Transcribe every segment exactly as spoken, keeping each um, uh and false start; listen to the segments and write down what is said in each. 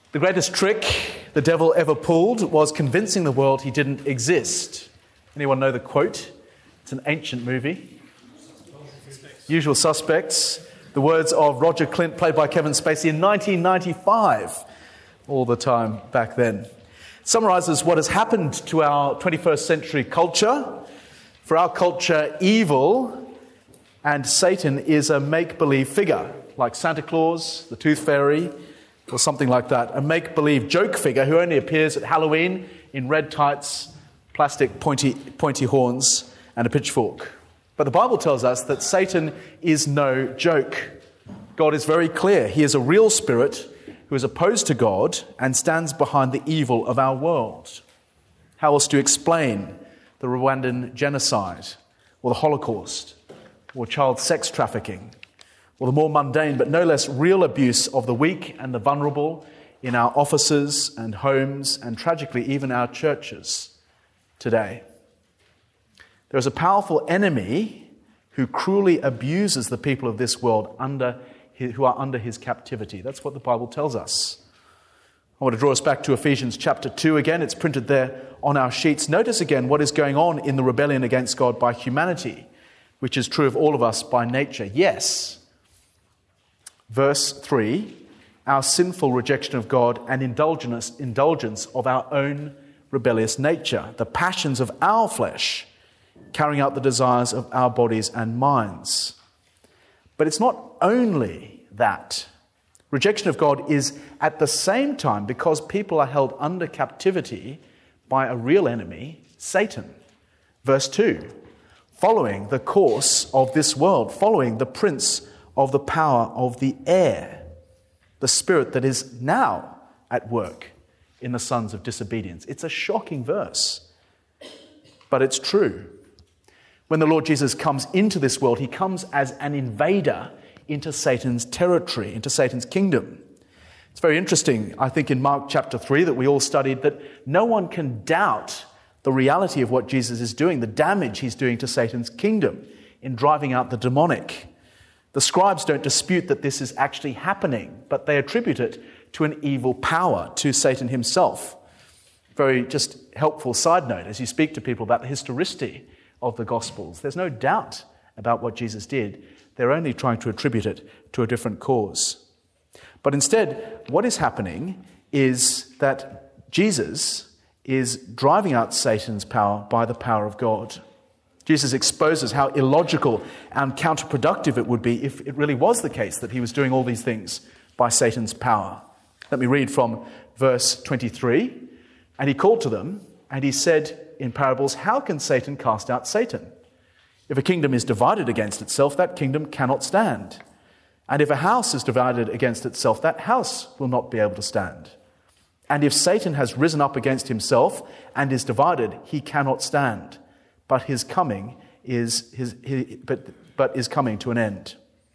The greatest trick the devil ever pulled was convincing the world he didn't exist. Anyone know the quote? It's an ancient movie. Usual Suspects. The words of Roger Clint, played by Kevin Spacey in nineteen ninety-five, all the time back then. It summarizes what has happened to our twenty-first century culture. For our culture, evil and Satan is a make-believe figure, like Santa Claus, the Tooth Fairy, or something like that. A make-believe joke figure who only appears at Halloween in red tights, plastic pointy, pointy horns, and a pitchfork. But the Bible tells us that Satan is no joke. God is very clear. He is a real spirit who is opposed to God and stands behind the evil of our world. How else do you explain the Rwandan genocide, or the Holocaust, or child sex trafficking, or the more mundane but no less real abuse of the weak and the vulnerable in our offices and homes and tragically even our churches today? There is a powerful enemy who cruelly abuses the people of this world under his, who are under his captivity. That's what the Bible tells us. I want to draw us back to Ephesians chapter two again. It's printed there on our sheets. Notice again what is going on in the rebellion against God by humanity, which is true of all of us by nature. Yes, verse three, our sinful rejection of God and indulgence, indulgence of our own rebellious nature, the passions of our flesh, carrying out the desires of our bodies and minds. But it's not only that. Rejection of God is at the same time because people are held under captivity by a real enemy, Satan. Verse two, following the course of this world, following the prince of the power of the air, the spirit that is now at work in the sons of disobedience. It's a shocking verse, but it's true. When the Lord Jesus comes into this world, he comes as an invader into Satan's territory, into Satan's kingdom. It's very interesting, I think, in Mark chapter three that we all studied, that no one can doubt the reality of what Jesus is doing, the damage he's doing to Satan's kingdom in driving out the demonic. The scribes don't dispute that this is actually happening, but they attribute it to an evil power, to Satan himself. Very just helpful side note as you speak to people about the historicity of the Gospels. There's no doubt about what Jesus did. They're only trying to attribute it to a different cause. But instead, what is happening is that Jesus is driving out Satan's power by the power of God. Jesus exposes how illogical and counterproductive it would be if it really was the case that he was doing all these things by Satan's power. Let me read from verse twenty-three. And he called to them, and he said in parables, "How can Satan cast out Satan? If a kingdom is divided against itself, that kingdom cannot stand. And if a house is divided against itself, that house will not be able to stand. And if Satan has risen up against himself and is divided, he cannot stand. But his coming is his, his but but is coming to an end."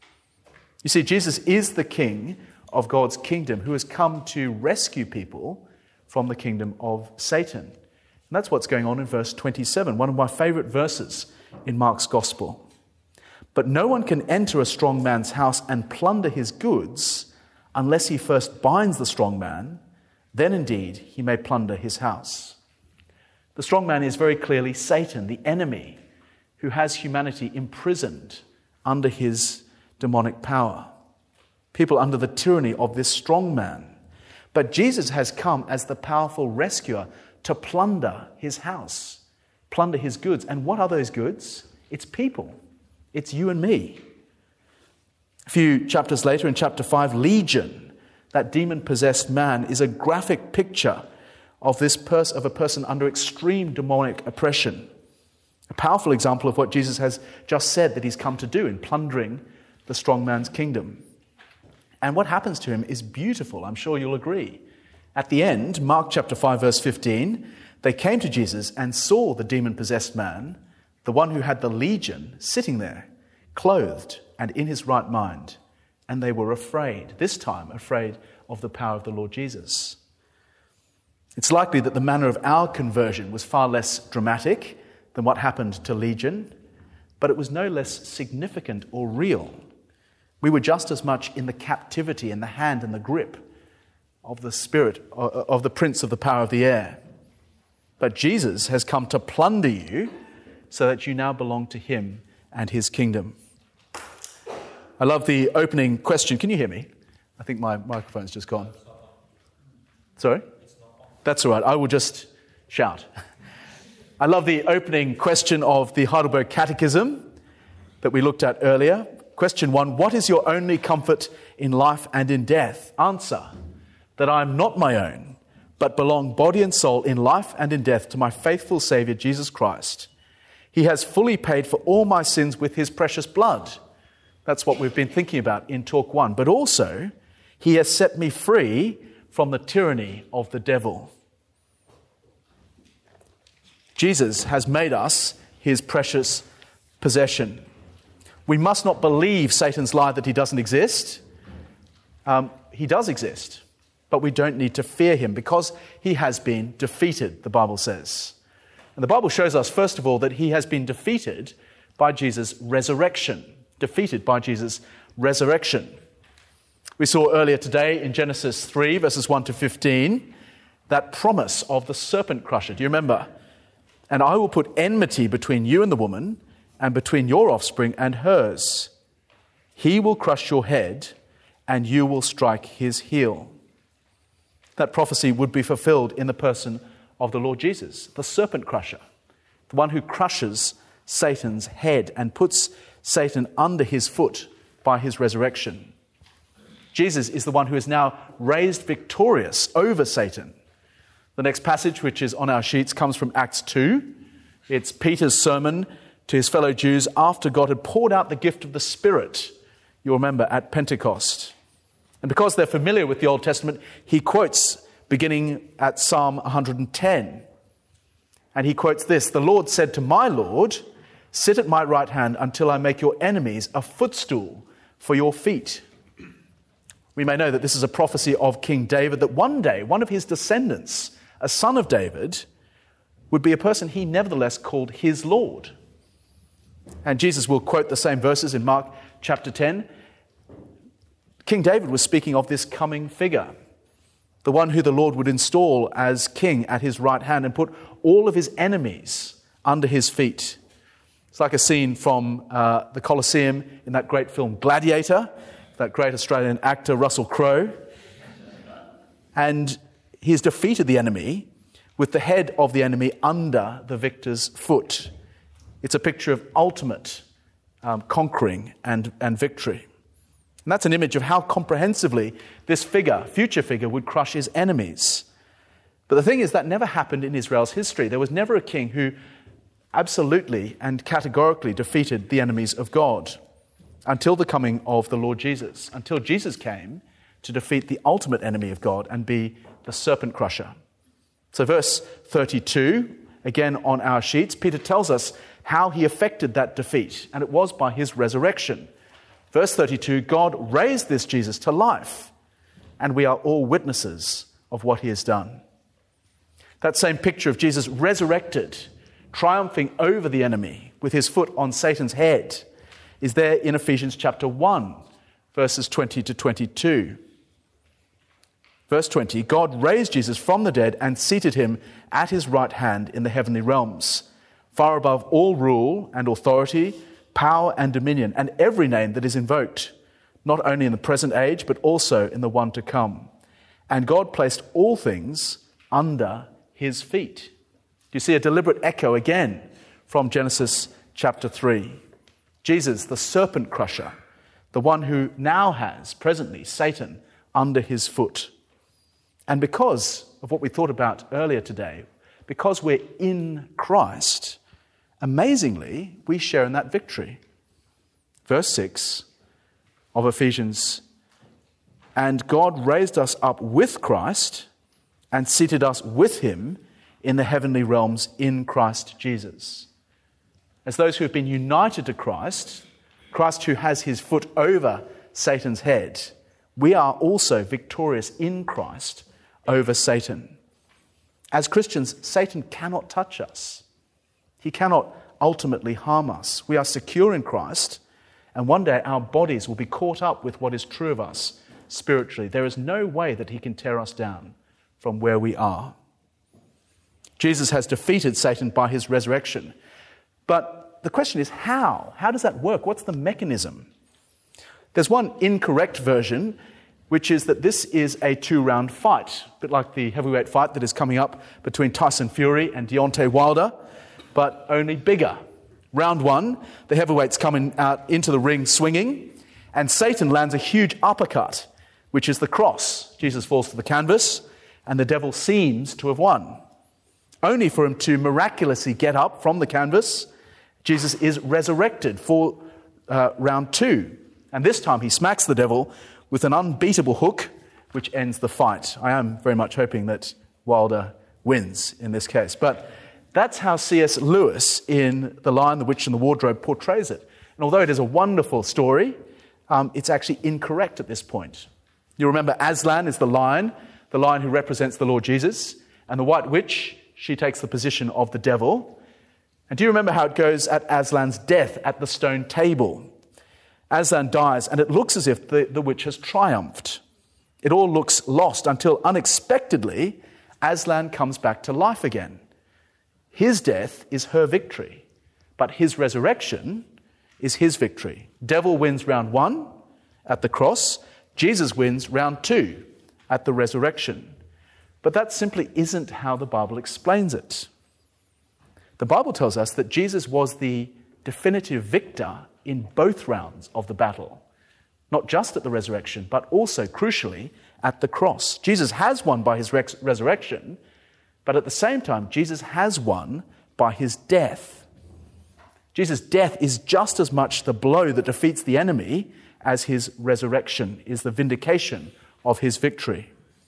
You see, Jesus is the King of God's kingdom who has come to rescue people from the kingdom of Satan. And that's what's going on in verse twenty-seven, one of my favorite verses in Mark's Gospel. "But no one can enter a strong man's house and plunder his goods unless he first binds the strong man. Then indeed he may plunder his house." The strong man is very clearly Satan, the enemy, who has humanity imprisoned under his demonic power. People under the tyranny of this strong man. But Jesus has come as the powerful rescuer to plunder his house, plunder his goods. And what are those goods? It's people. It's you and me. A few chapters later, in chapter five, Legion, that demon-possessed man, is a graphic picture of this pers- of a person under extreme demonic oppression. A powerful example of what Jesus has just said that he's come to do in plundering the strong man's kingdom. And what happens to him is beautiful, I'm sure you'll agree. At the end, Mark chapter five, verse fifteen, they came to Jesus and saw the demon-possessed man, the one who had the legion, sitting there, clothed and in his right mind. And they were afraid, this time afraid of the power of the Lord Jesus. It's likely that the manner of our conversion was far less dramatic than what happened to Legion, but it was no less significant or real. We were just as much in the captivity, in the hand and the grip of the spirit, of the prince of the power of the air. But Jesus has come to plunder you so that you now belong to him and his kingdom. I love the opening question. Can you hear me? I think my microphone's just gone. Sorry? That's all right. I will just shout. I love the opening question of the Heidelberg Catechism that we looked at earlier. Question one, what is your only comfort in life and in death? Answer, that I am not my own, but belong body and soul in life and in death to my faithful Saviour, Jesus Christ. He has fully paid for all my sins with his precious blood. That's what we've been thinking about in talk one. But also, he has set me free from the tyranny of the devil. Jesus has made us his precious possession. We must not believe Satan's lie that he doesn't exist. Um, he does exist, but we don't need to fear him because he has been defeated, the Bible says. And the Bible shows us, first of all, that he has been defeated by Jesus' resurrection. Defeated by Jesus' resurrection. We saw earlier today in Genesis three, verses one to fifteen, that promise of the serpent crusher. Do you remember? And I will put enmity between you and the woman, and between your offspring and hers. He will crush your head, and you will strike his heel. That prophecy would be fulfilled in the person of the Lord Jesus, the serpent crusher, the one who crushes Satan's head and puts Satan under his foot by his resurrection. Jesus is the one who is now raised victorious over Satan. The next passage, which is on our sheets, comes from Acts two. It's Peter's sermon to his fellow Jews after God had poured out the gift of the Spirit, you'll remember, at Pentecost. And because they're familiar with the Old Testament, he quotes beginning at Psalm one hundred ten. And he quotes this, "The Lord said to my Lord, sit at my right hand until I make your enemies a footstool for your feet." We may know that this is a prophecy of King David, that one day one of his descendants, a son of David, would be a person he nevertheless called his Lord. And Jesus will quote the same verses in Mark chapter ten. King David was speaking of this coming figure, the one who the Lord would install as king at his right hand and put all of his enemies under his feet. It's like a scene from uh, the Colosseum in that great film Gladiator, that great Australian actor Russell Crowe. And he's defeated the enemy with the head of the enemy under the victor's foot. It's a picture of ultimate um, conquering and, and victory. And that's an image of how comprehensively this figure, future figure, would crush his enemies. But the thing is, that never happened in Israel's history. There was never a king who absolutely and categorically defeated the enemies of God until the coming of the Lord Jesus, until Jesus came to defeat the ultimate enemy of God and be the serpent crusher. So verse thirty-two, again on our sheets, Peter tells us how he effected that defeat, and it was by his resurrection. Verse thirty-two, God raised this Jesus to life, and we are all witnesses of what he has done. That same picture of Jesus resurrected, triumphing over the enemy with his foot on Satan's head, is there in Ephesians chapter one, verses twenty to twenty-two. Verse twenty, God raised Jesus from the dead and seated him at his right hand in the heavenly realms, far above all rule and authority, power and dominion, and every name that is invoked, not only in the present age, but also in the one to come. And God placed all things under his feet. Do you see a deliberate echo again from Genesis chapter three? Jesus, the serpent crusher, the one who now has, presently, Satan under his foot. And because of what we thought about earlier today, because we're in Christ, amazingly, we share in that victory. Verse six of Ephesians, and God raised us up with Christ and seated us with him in the heavenly realms in Christ Jesus. As those who have been united to Christ, Christ who has his foot over Satan's head, we are also victorious in Christ over Satan. As Christians, Satan cannot touch us. He cannot ultimately harm us. We are secure in Christ, and one day our bodies will be caught up with what is true of us, spiritually. There is no way that he can tear us down from where we are. Jesus has defeated Satan by his resurrection. But the question is how? How does that work? What's the mechanism? There's one incorrect version, which is that this is a two-round fight, a bit like the heavyweight fight that is coming up between Tyson Fury and Deontay Wilder, but only bigger. Round one, the heavyweights coming out into the ring swinging, and Satan lands a huge uppercut, which is the cross. Jesus falls to the canvas, and the devil seems to have won. Only for him to miraculously get up from the canvas, Jesus is resurrected for uh, round two. And this time he smacks the devil with an unbeatable hook, which ends the fight. I am very much hoping that Wilder wins in this case. But that's how C S Lewis in The Lion, the Witch and the Wardrobe portrays it. And although it is a wonderful story, um, it's actually incorrect at this point. You remember Aslan is the lion, the lion who represents the Lord Jesus, and the White Witch, she takes the position of the devil. And do you remember how it goes at Aslan's death at the stone table? Aslan dies, and it looks as if the, the witch has triumphed. It all looks lost until unexpectedly Aslan comes back to life again. His death is her victory, but his resurrection is his victory. Devil wins round one at the cross. Jesus wins round two at the resurrection. But that simply isn't how the Bible explains it. The Bible tells us that Jesus was the definitive victor in both rounds of the battle, not just at the resurrection, but also, crucially, at the cross. Jesus has won by his res- resurrection, but at the same time, Jesus has won by his death. Jesus' death is just as much the blow that defeats the enemy as his resurrection is the vindication of his victory.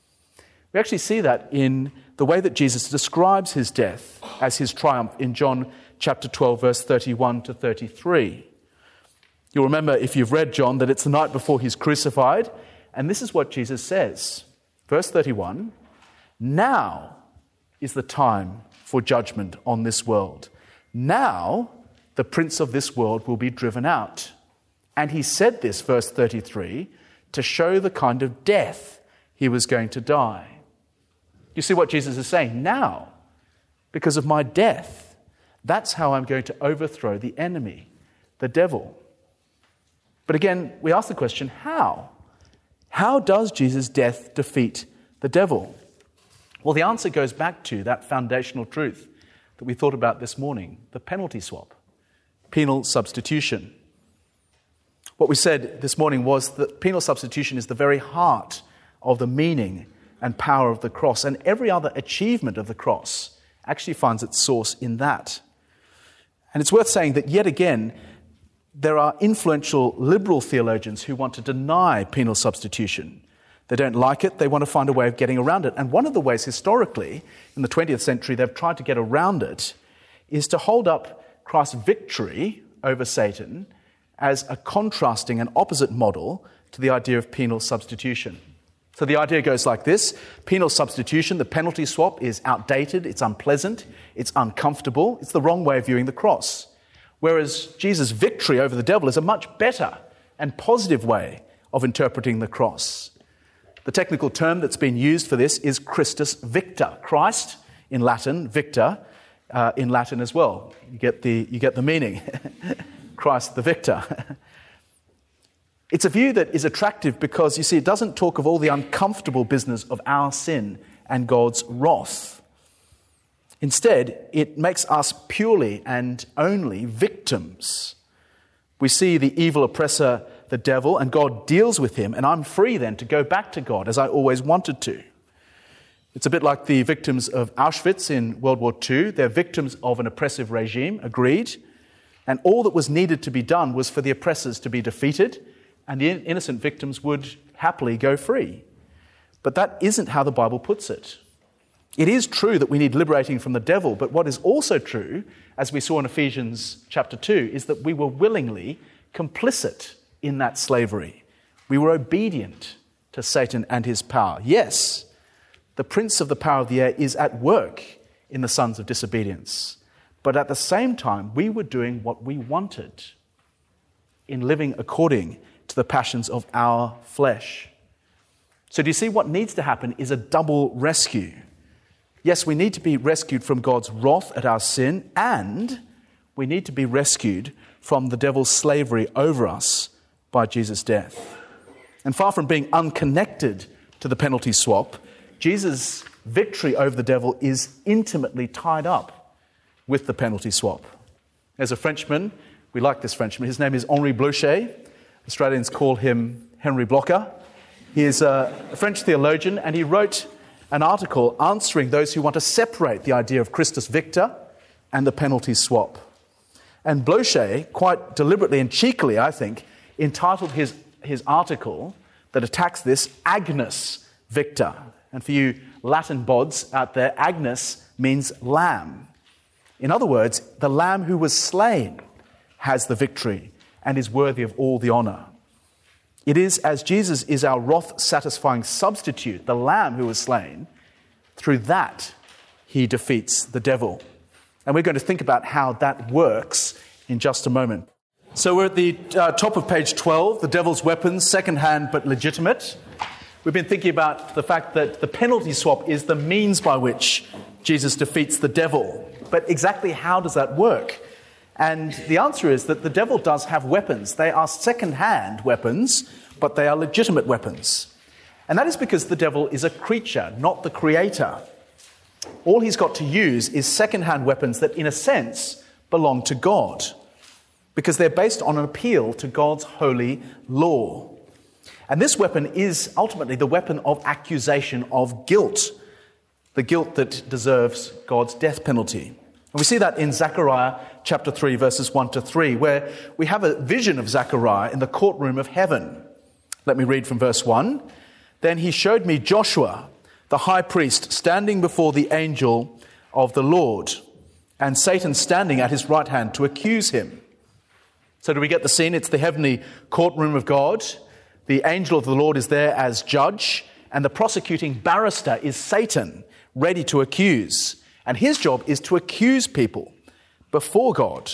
We actually see that in the way that Jesus describes his death as his triumph in John chapter twelve, verse thirty-one to thirty-three. You'll remember, if you've read John, that it's the night before he's crucified, and this is what Jesus says. Verse thirty-one, "Now is the time for judgment on this world. Now the prince of this world will be driven out." And he said this, verse thirty-three, to show the kind of death he was going to die. You see what Jesus is saying? Now, because of my death, that's how I'm going to overthrow the enemy, the devil. But again, we ask the question, how? How does Jesus' death defeat the devil? Well, the answer goes back to that foundational truth that we thought about this morning, the penalty swap, penal substitution. What we said this morning was that penal substitution is the very heart of the meaning and power of the cross, and every other achievement of the cross actually finds its source in that. And it's worth saying that yet again, there are influential liberal theologians who want to deny penal substitution. They don't like it, they want to find a way of getting around it. And one of the ways historically, in the twentieth century, they've tried to get around it, is to hold up Christ's victory over Satan as a contrasting and opposite model to the idea of penal substitution. So the idea goes like this: penal substitution, the penalty swap, is outdated, it's unpleasant, it's uncomfortable, it's the wrong way of viewing the cross. Whereas Jesus' victory over the devil is a much better and positive way of interpreting the cross. The technical term that's been used for this is Christus Victor. Christ in Latin, victor uh, in Latin as well. You get the, you get the meaning. Christ the victor. It's a view that is attractive because, you see, it doesn't talk of all the uncomfortable business of our sin and God's wrath. Instead, it makes us purely and only victims. We see the evil oppressor, the devil, and God deals with him, and I'm free then to go back to God as I always wanted to. It's a bit like the victims of Auschwitz in World War Two. They're victims of an oppressive regime, agreed, and all that was needed to be done was for the oppressors to be defeated, and the innocent victims would happily go free. But that isn't how the Bible puts it. It is true that we need liberating from the devil, but what is also true, as we saw in Ephesians chapter two, is that we were willingly complicit in that slavery. We were obedient to Satan and his power. Yes, the prince of the power of the air is at work in the sons of disobedience, but at the same time, we were doing what we wanted in living according to the passions of our flesh. So do you see what needs to happen is a double rescue? Yes, we need to be rescued from God's wrath at our sin, and we need to be rescued from the devil's slavery over us by Jesus' death. And far from being unconnected to the penalty swap, Jesus' victory over the devil is intimately tied up with the penalty swap. There's a Frenchman, we like this Frenchman, his name is Henri Blocher. Australians call him Henry Blocher. He is a French theologian, and he wrote an article answering those who want to separate the idea of Christus Victor and the penalty swap. And Blocher, quite deliberately and cheekily, I think, entitled his, his article that attacks this, Agnus Victor. And for you Latin bods out there, Agnus means lamb. In other words, the lamb who was slain has the victory and is worthy of all the honor. It is as Jesus is our wrath-satisfying substitute, the lamb who was slain, through that he defeats the devil. And we're going to think about how that works in just a moment. So we're at the uh, top of page twelve, the devil's weapons, second-hand but legitimate. We've been thinking about the fact that the penalty swap is the means by which Jesus defeats the devil. But exactly how does that work? And the answer is that the devil does have weapons. They are second-hand weapons, but they are legitimate weapons. And that is because the devil is a creature, not the creator. All he's got to use is second-hand weapons that, in a sense, belong to God, because they're based on an appeal to God's holy law. And this weapon is ultimately the weapon of accusation of guilt, the guilt that deserves God's death penalty. And we see that in Zechariah chapter three, verses one to three, where we have a vision of Zechariah in the courtroom of heaven. Let me read from verse one. Then he showed me Joshua, the high priest, standing before the angel of the Lord, and Satan standing at his right hand to accuse him. So do we get the scene? It's the heavenly courtroom of God. The angel of the Lord is there as judge, and the prosecuting barrister is Satan, ready to accuse. And his job is to accuse people before God.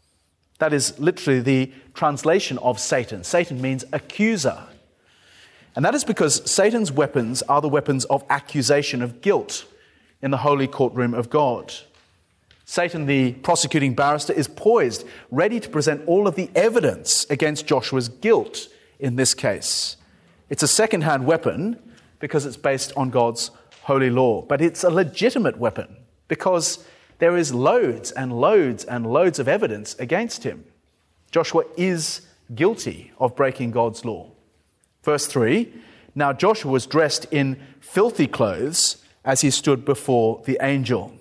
That is literally the translation of Satan. Satan means accuser. And that is because Satan's weapons are the weapons of accusation of guilt in the holy courtroom of God. Satan, the prosecuting barrister, is poised, ready to present all of the evidence against Joshua's guilt in this case. It's a second-hand weapon because it's based on God's holy law. But it's a legitimate weapon because there is loads and loads and loads of evidence against him. Joshua is guilty of breaking God's law. Verse three, now Joshua was dressed in filthy clothes as he stood before the angel.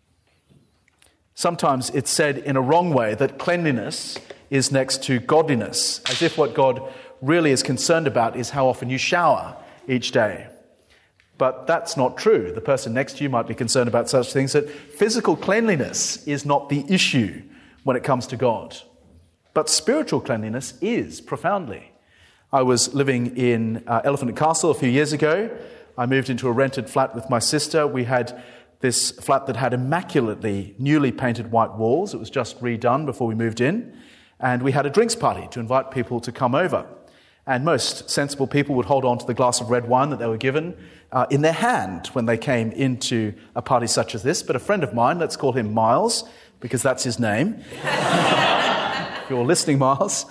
Sometimes it's said in a wrong way that cleanliness is next to godliness, as if what God really is concerned about is how often you shower each day. But that's not true. The person next to you might be concerned about such things, that physical cleanliness is not the issue when it comes to God. But spiritual cleanliness is, profoundly. I was living in uh, Elephant and Castle a few years ago. I moved into a rented flat with my sister. We had this flat that had immaculately newly painted white walls. It was just redone before we moved in. And we had a drinks party to invite people to come over. And most sensible people would hold on to the glass of red wine that they were given uh, in their hand when they came into a party such as this. But a friend of mine, let's call him Miles, because that's his name. If you're listening, Miles.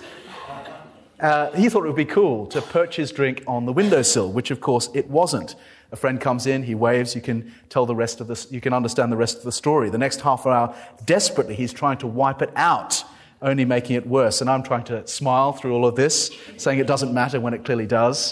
Uh, he thought it would be cool to perch his drink on the windowsill, which of course it wasn't. A friend comes in, he waves, you can tell the rest of the, you can understand the rest of the story. The next half hour, desperately, he's trying to wipe it out, only making it worse. And I'm trying to smile through all of this, saying it doesn't matter when it clearly does.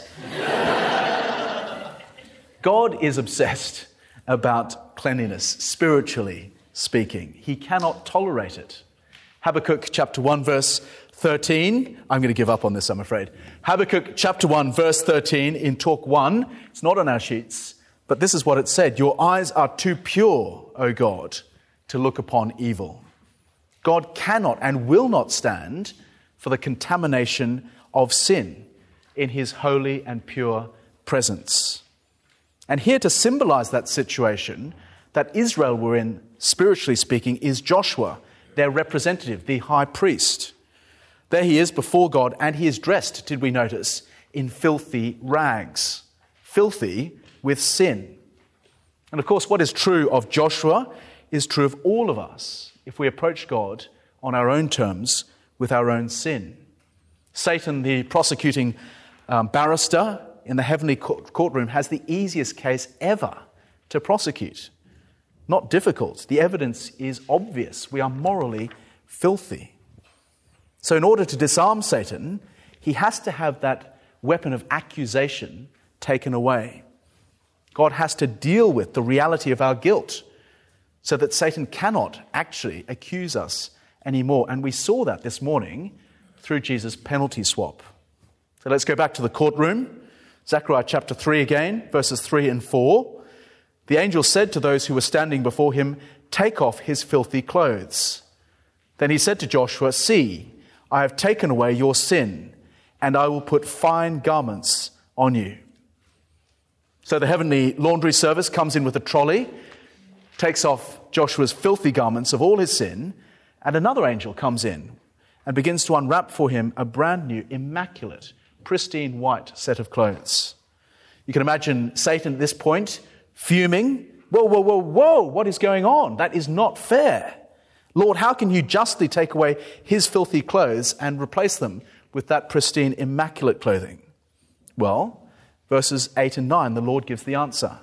God is obsessed about cleanliness, spiritually speaking. He cannot tolerate it. Habakkuk chapter one, verse thirteen. I'm going to give up on this, I'm afraid. Habakkuk chapter one, verse thirteen in talk one. It's not on our sheets, but this is what it said. Your eyes are too pure, O God, to look upon evil. God cannot and will not stand for the contamination of sin in his holy and pure presence. And here to symbolize that situation that Israel were in, spiritually speaking, is Joshua, their representative, the high priest. There he is before God, and he is dressed, did we notice, in filthy rags. filthy with sin. And of course, what is true of Joshua is true of all of us if we approach God on our own terms with our own sin. Satan, the prosecuting um, barrister in the heavenly court- courtroom, has the easiest case ever to prosecute. Not difficult. The evidence is obvious. We are morally filthy. So in order to disarm Satan, he has to have that weapon of accusation taken away. God has to deal with the reality of our guilt so that Satan cannot actually accuse us anymore. And we saw that this morning through Jesus' penalty swap. So let's go back to the courtroom. Zechariah chapter three again, verses three and four. The angel said to those who were standing before him, "Take off his filthy clothes." Then he said to Joshua, "See, I have taken away your sin, and I will put fine garments on you." So the heavenly laundry service comes in with a trolley, takes off Joshua's filthy garments of all his sin, and another angel comes in and begins to unwrap for him a brand new, immaculate, pristine white set of clothes. You can imagine Satan at this point fuming. Whoa, whoa, whoa, whoa, what is going on? That is not fair. Lord, how can you justly take away his filthy clothes and replace them with that pristine, immaculate clothing? Well, verses eight and nine, the Lord gives the answer.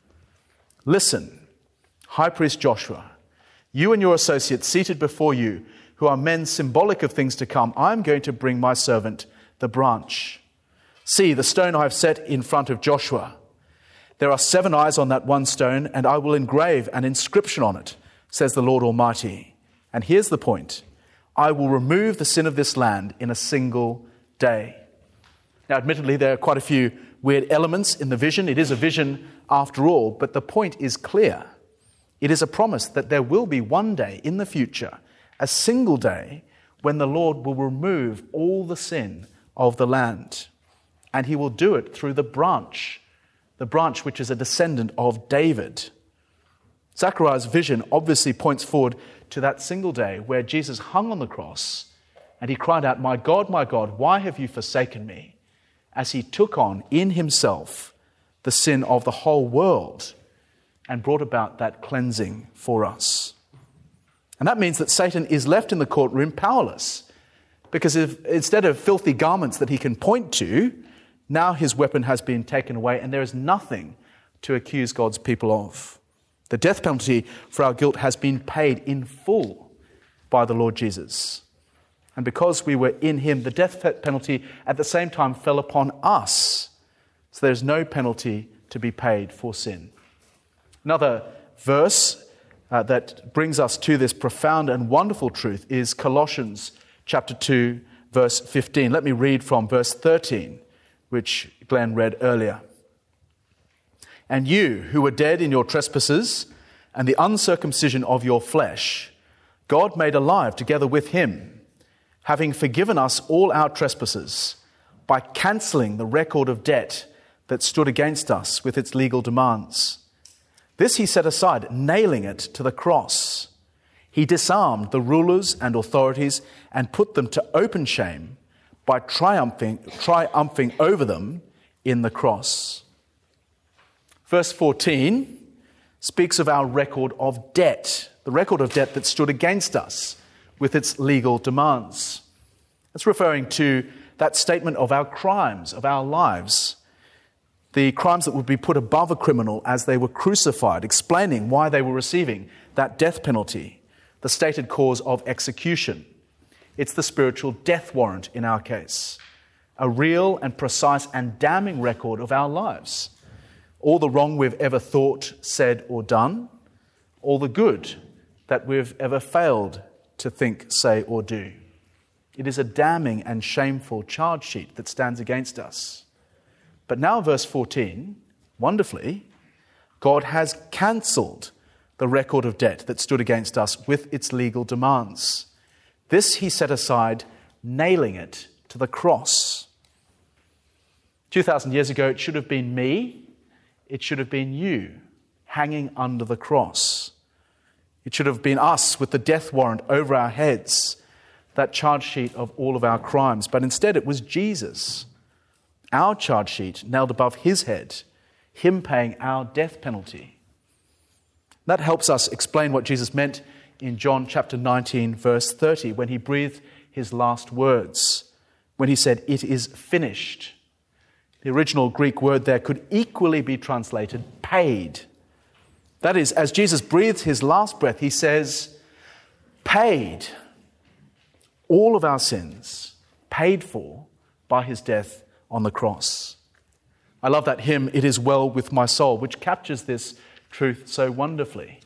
"Listen, High Priest Joshua, you and your associates seated before you, who are men symbolic of things to come, I am going to bring my servant, the branch. See, the stone I have set in front of Joshua. There are seven eyes on that one stone, and I will engrave an inscription on it, says the Lord Almighty. And here's the point. I will remove the sin of this land in a single day." Now, admittedly, there are quite a few weird elements in the vision. It is a vision after all, but the point is clear. It is a promise that there will be one day in the future, a single day, when the Lord will remove all the sin of the land. And he will do it through the branch, the branch which is a descendant of David. Zechariah's vision obviously points forward to that single day where Jesus hung on the cross and he cried out, "My God, my God, why have you forsaken me?" as he took on in himself the sin of the whole world and brought about that cleansing for us. And that means that Satan is left in the courtroom powerless, because if, instead of filthy garments that he can point to, now his weapon has been taken away and there is nothing to accuse God's people of. The death penalty for our guilt has been paid in full by the Lord Jesus. And because we were in him, the death penalty at the same time fell upon us. So there's no penalty to be paid for sin. Another verse uh, that brings us to this profound and wonderful truth is Colossians chapter two, verse fifteen. Let me read from verse thirteen, which Glenn read earlier. "And you, who were dead in your trespasses and the uncircumcision of your flesh, God made alive together with him, having forgiven us all our trespasses by cancelling the record of debt that stood against us with its legal demands. This he set aside, nailing it to the cross. He disarmed the rulers and authorities and put them to open shame by triumphing, triumphing over them in the cross." Verse fourteen speaks of our record of debt, the record of debt that stood against us with its legal demands. It's referring to that statement of our crimes, of our lives, the crimes that would be put above a criminal as they were crucified, explaining why they were receiving that death penalty, the stated cause of execution. It's the spiritual death warrant in our case, a real and precise and damning record of our lives. All the wrong we've ever thought, said, or done, all the good that we've ever failed to think, say, or do. It is a damning and shameful charge sheet that stands against us. But now verse fourteen, wonderfully, God has cancelled the record of debt that stood against us with its legal demands. This he set aside, nailing it to the cross. two thousand years ago, it should have been me, it should have been you, hanging under the cross. It should have been us with the death warrant over our heads, that charge sheet of all of our crimes. But instead it was Jesus, our charge sheet, nailed above his head, him paying our death penalty. That helps us explain what Jesus meant in John chapter nineteen, verse thirty, when he breathed his last words, when he said, "It is finished." The original Greek word there could equally be translated paid. That is, as Jesus breathes his last breath, he says, paid. All of our sins, paid for by his death on the cross. I love that hymn, "It Is Well With My Soul," which captures this truth so wonderfully.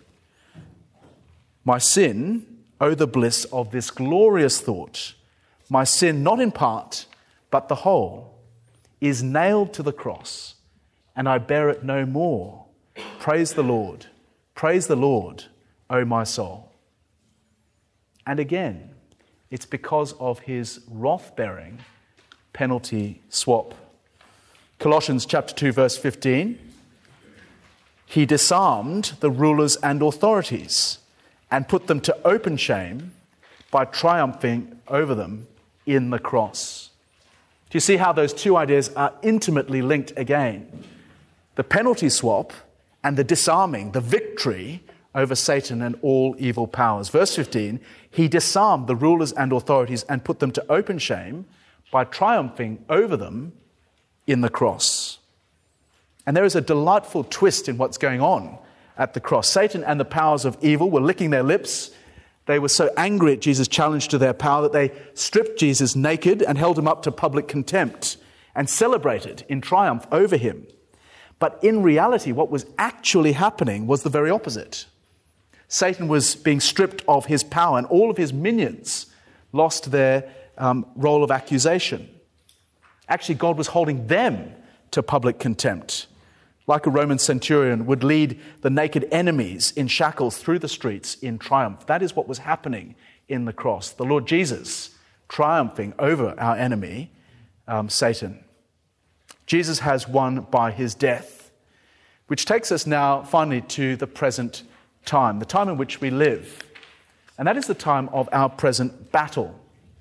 My sin, oh the bliss of this glorious thought, my sin not in part, but the whole, is nailed to the cross, and I bear it no more. Praise the Lord, praise the Lord, O my soul. And again, it's because of his wrath-bearing penalty swap. Colossians chapter two, verse fifteen, he disarmed the rulers and authorities and put them to open shame by triumphing over them in the cross. Do you see how those two ideas are intimately linked again? The penalty swap and the disarming, the victory over Satan and all evil powers. Verse fifteen, he disarmed the rulers and authorities and put them to open shame by triumphing over them in the cross. And there is a delightful twist in what's going on at the cross. Satan and the powers of evil were licking their lips. They were so angry at Jesus' challenge to their power that they stripped Jesus naked and held him up to public contempt and celebrated in triumph over him. But in reality, what was actually happening was the very opposite. Satan was being stripped of his power, and all of his minions lost their um, role of accusation. Actually, God was holding them to public contempt, like a Roman centurion would lead the naked enemies in shackles through the streets in triumph. That is what was happening in the cross. The Lord Jesus triumphing over our enemy, um, Satan. Jesus has won by his death, which takes us now finally to the present time, the time in which we live. And that is the time of our present battle.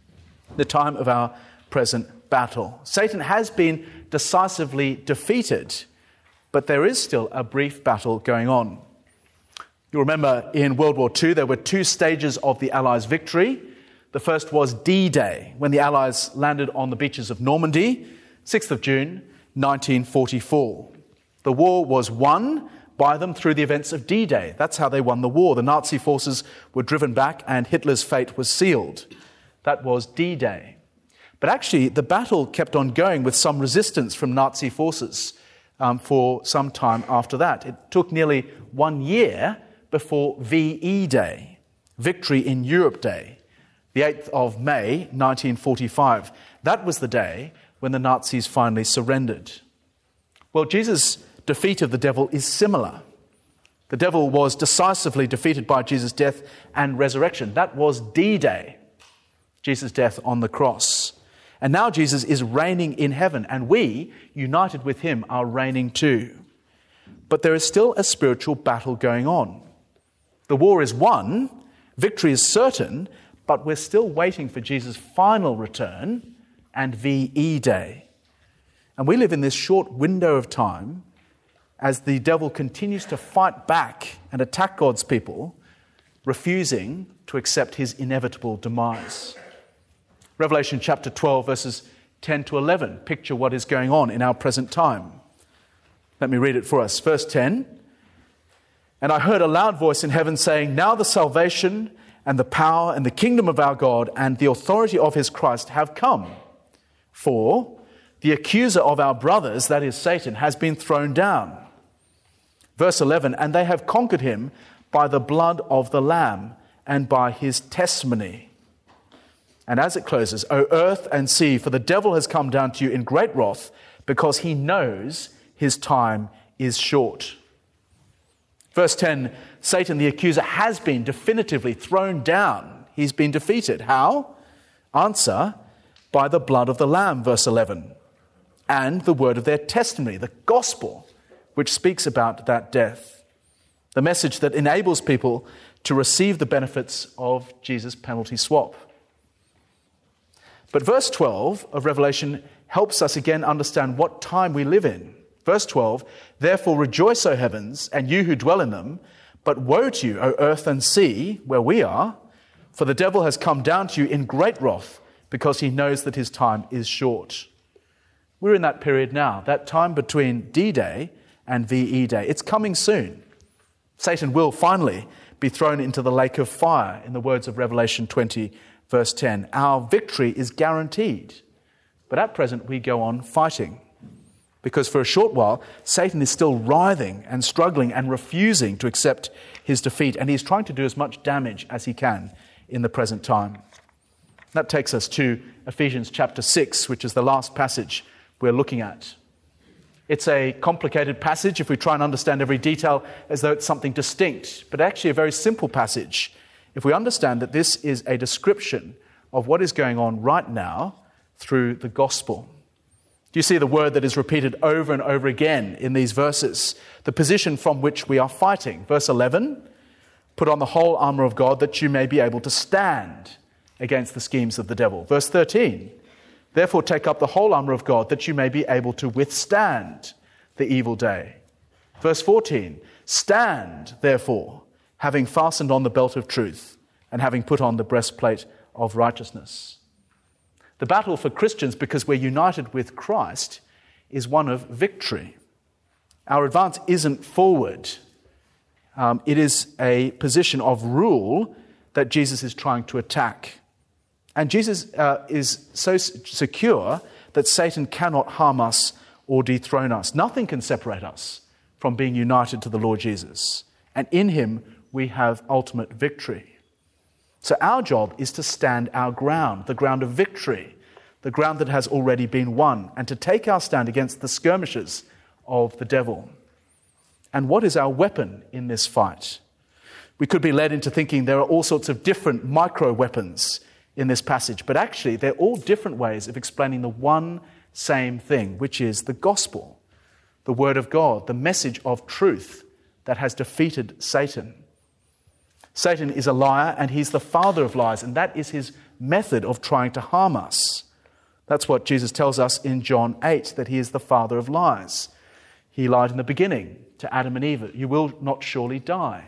The time of our present battle. Satan has been decisively defeated, but there is still a brief battle going on. You'll remember in World War Two, there were two stages of the Allies' victory. The first was D-Day, when the Allies landed on the beaches of Normandy, sixth of June, nineteen forty-four. The war was won by them through the events of D-Day. That's how they won the war. The Nazi forces were driven back and Hitler's fate was sealed. That was D-Day. But actually, the battle kept on going with some resistance from Nazi forces um, for some time after that. It took nearly one year before V E Day, Victory in Europe Day, the eighth of May, nineteen forty-five. That was the day when the Nazis finally surrendered. Well, Jesus' defeat of the devil is similar. The devil was decisively defeated by Jesus' death and resurrection. That was D-Day, Jesus' death on the cross. And now Jesus is reigning in heaven, and we, united with him, are reigning too. But there is still a spiritual battle going on. The war is won, victory is certain, but we're still waiting for Jesus' final return and V E Day. And we live in this short window of time as the devil continues to fight back and attack God's people, refusing to accept his inevitable demise. Revelation chapter twelve, verses ten to eleven, picture what is going on in our present time. Let me read it for us. Verse ten, and I heard a loud voice in heaven saying, now the salvation and the power and the kingdom of our God and the authority of his Christ have come. For the accuser of our brothers, that is Satan, has been thrown down. Verse eleven, and they have conquered him by the blood of the Lamb and by his testimony. And as it closes, O earth and sea, for the devil has come down to you in great wrath, because he knows his time is short. Verse ten, Satan the accuser has been definitively thrown down. He's been defeated. How? Answer, by the blood of the Lamb, verse eleven, and the word of their testimony, the gospel, which speaks about that death. The message that enables people to receive the benefits of Jesus' penalty swap. But verse twelve of Revelation helps us again understand what time we live in. Verse twelve, therefore rejoice, O heavens, and you who dwell in them, but woe to you, O earth and sea, where we are, for the devil has come down to you in great wrath, because he knows that his time is short. We're in that period now, that time between D-Day and V E Day. It's coming soon. Satan will finally be thrown into the lake of fire, in the words of Revelation twenty, verse ten. Our victory is guaranteed. But at present, we go on fighting. Because for a short while, Satan is still writhing and struggling and refusing to accept his defeat. And he's trying to do as much damage as he can in the present time. That takes us to Ephesians chapter six, which is the last passage we're looking at. It's a complicated passage if we try and understand every detail as though it's something distinct, but actually a very simple passage if we understand that this is a description of what is going on right now through the gospel. Do you see the word that is repeated over and over again in these verses? The position from which we are fighting. Verse eleven, put on the whole armour of God that you may be able to stand against the schemes of the devil. Verse thirteen, therefore take up the whole armour of God that you may be able to withstand the evil day. Verse fourteen, stand therefore, having fastened on the belt of truth and having put on the breastplate of righteousness. The battle for Christians, because we're united with Christ, is one of victory. Our advance isn't forward. Um, it is a position of rule that Jesus is trying to attack. And Jesus uh, is so s- secure that Satan cannot harm us or dethrone us. Nothing can separate us from being united to the Lord Jesus. And in him, we have ultimate victory. So our job is to stand our ground, the ground of victory, the ground that has already been won, and to take our stand against the skirmishes of the devil. And what is our weapon in this fight? We could be led into thinking there are all sorts of different micro weapons in this passage, but actually they're all different ways of explaining the one same thing, which is the gospel, the word of God, the message of truth that has defeated Satan. Satan is a liar and he's the father of lies, and that is his method of trying to harm us. That's what Jesus tells us in John eight, that he is the father of lies. He lied in the beginning to Adam and Eve, you will not surely die.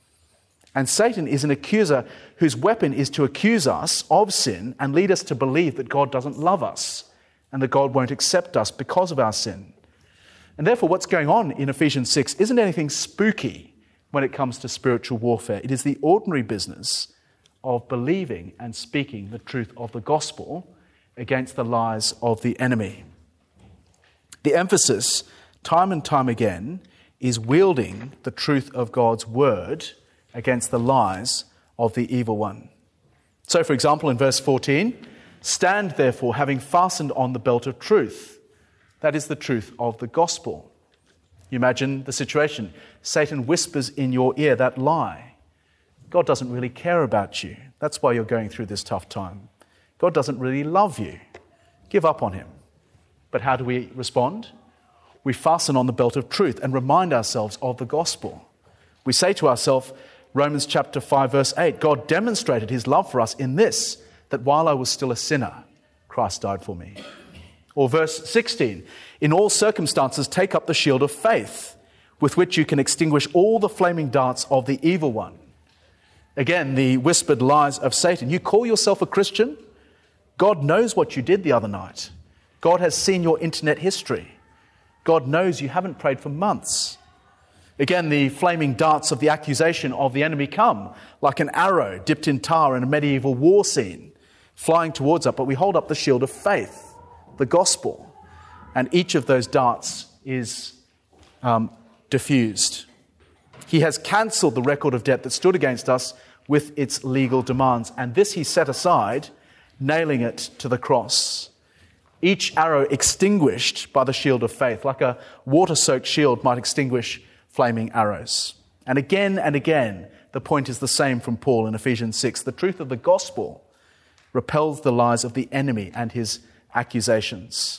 And Satan is an accuser whose weapon is to accuse us of sin and lead us to believe that God doesn't love us and that God won't accept us because of our sin. And therefore what's going on in Ephesians six isn't anything spooky when it comes to spiritual warfare. It is the ordinary business of believing and speaking the truth of the gospel against the lies of the enemy. The emphasis, time and time again, is wielding the truth of God's word against the lies of the evil one. So, for example, in verse fourteen, stand therefore having fastened on the belt of truth. That is the truth of the gospel. You imagine the situation. Satan whispers in your ear that lie. God doesn't really care about you. That's why you're going through this tough time. God doesn't really love you. Give up on him. But how do we respond? We fasten on the belt of truth and remind ourselves of the gospel. We say to ourselves, Romans chapter five, verse eight, God demonstrated his love for us in this, that while I was still a sinner, Christ died for me. Or verse sixteen, in all circumstances take up the shield of faith, with which you can extinguish all the flaming darts of the evil one. Again, the whispered lies of Satan. You call yourself a Christian? God knows what you did the other night. God has seen your internet history. God knows you haven't prayed for months. Again, the flaming darts of the accusation of the enemy come like an arrow dipped in tar in a medieval war scene, flying towards us. But we hold up the shield of faith, the gospel, and each of those darts is um, diffused. He has cancelled the record of debt that stood against us with its legal demands, and this he set aside, nailing it to the cross. Each arrow extinguished by the shield of faith, like a water-soaked shield might extinguish flaming arrows. And again and again, the point is the same from Paul in Ephesians six. The truth of the gospel repels the lies of the enemy and his accusations.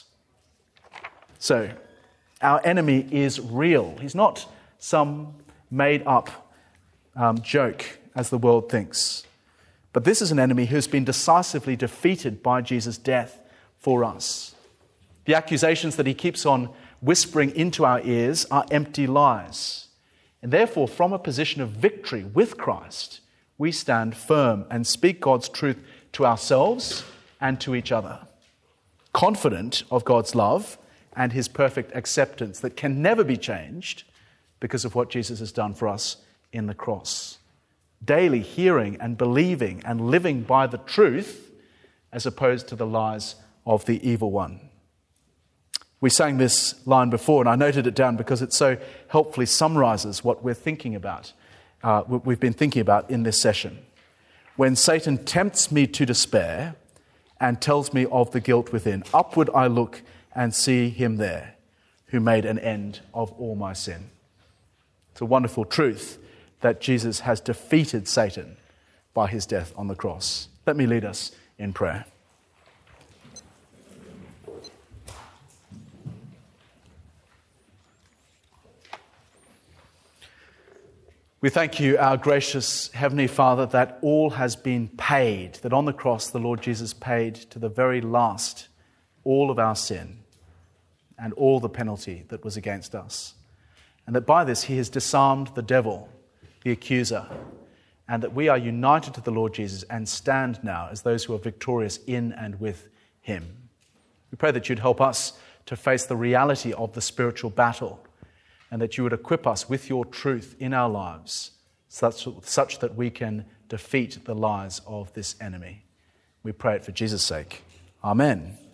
So, our enemy is real. He's not some made-up um, joke, as the world thinks. But this is an enemy who's been decisively defeated by Jesus' death for us. The accusations that he keeps on whispering into our ears are empty lies. And therefore, from a position of victory with Christ, we stand firm and speak God's truth to ourselves and to each other, confident of God's love and his perfect acceptance that can never be changed because of what Jesus has done for us in the cross. Daily hearing and believing and living by the truth as opposed to the lies of the evil one. We sang this line before, and I noted it down because it so helpfully summarizes what we're thinking about, uh, what we've been thinking about in this session. When Satan tempts me to despair and tells me of the guilt within, upward I look and see him there who made an end of all my sin. It's a wonderful truth that Jesus has defeated Satan by his death on the cross. Let me lead us in prayer. We thank you, our gracious Heavenly Father, that all has been paid, that on the cross the Lord Jesus paid to the very last all of our sin and all the penalty that was against us. And that by this he has disarmed the devil, the accuser, and that we are united to the Lord Jesus and stand now as those who are victorious in and with him. We pray that you'd help us to face the reality of the spiritual battle, and that you would equip us with your truth in our lives such, such that we can defeat the lies of this enemy. We pray it for Jesus' sake. Amen.